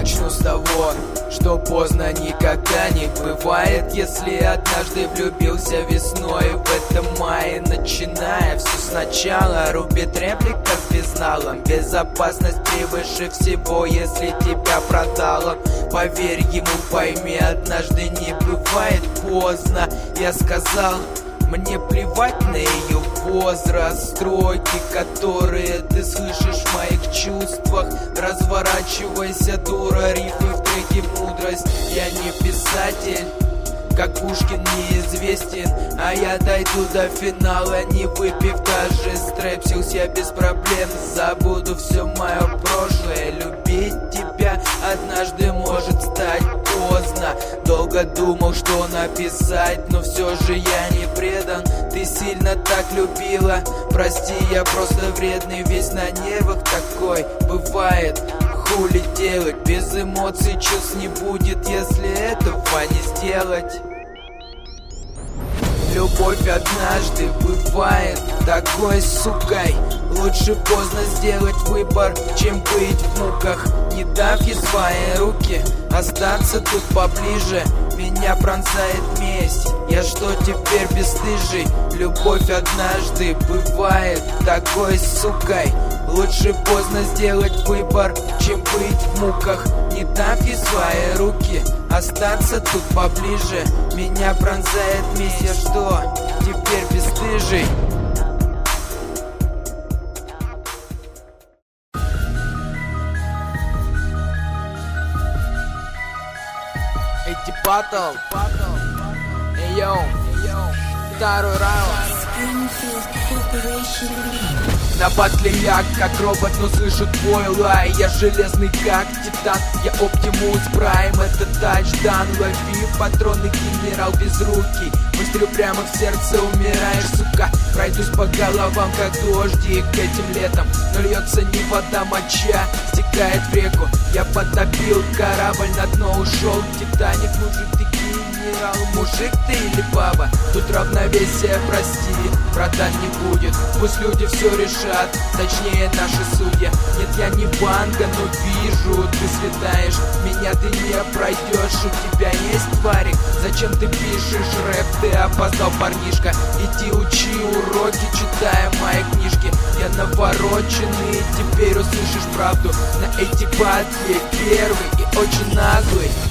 Начну с того, что поздно никогда не бывает. Если однажды влюбился весной, в этом мае, начиная все сначала, рубит реплика безналом. Безопасность превыше всего, если тебя продал он. Поверь ему, пойми, однажды не бывает поздно. Я сказал, мне плевать на ее возраст. Строки, которые ты слышишь в моих чувствах. Разворачивайся, дура, рифы в треке мудрость. Я не писатель, как Пушкин неизвестен, а я дойду до финала, не выпив даже стрепсилс. Я без проблем забуду все мое прошлое. Любить тебя однажды может стать поздно. Долго думал, что написать, но все же я не предан. Ты сильно так любила, прости, я просто вредный, весь на нервах такой бывает. Хули делать, без эмоций чувств не будет, если этого не сделать. Любовь однажды бывает такой сукой. Лучше поздно сделать выбор, чем быть в муках. Не дав ей свои руки, остаться тут поближе. Меня пронзает месть, я что теперь бесстыжий? Любовь однажды бывает такой сукой. Лучше поздно сделать выбор, чем быть в муках. Не дав ей свои руки, остаться тут поближе. Меня пронзает месть, я что теперь бесстыжий? Эти батл, эй йоу, второй раунд. На батле я как робот, но слышу твой лай. Я железный как титан, я Оптимус Прайм. Это тачдан, лови патроны, генерал безрукий. Выстрел прямо в сердце, умираешь, сука. Пройдусь по головам, как дождик этим летом. Но льется не вода, моча стекает в реку. Я потопил корабль, на дно ушел Титаник. Мужик, ты генерал, мужик ты или баба? Тут равновесие, прости, братан, не будет. Пусть люди все решат, точнее наши судья. Нет, я не банга, но вижу, ты светаешь. Меня ты не пройдешь, у тебя есть парик. Зачем ты пишешь рэп, ты опоздал, парнишка. Иди учи уроки, читая мои книжки. Я навороченный, теперь услышишь правду. На эти батле первый и очень наглый.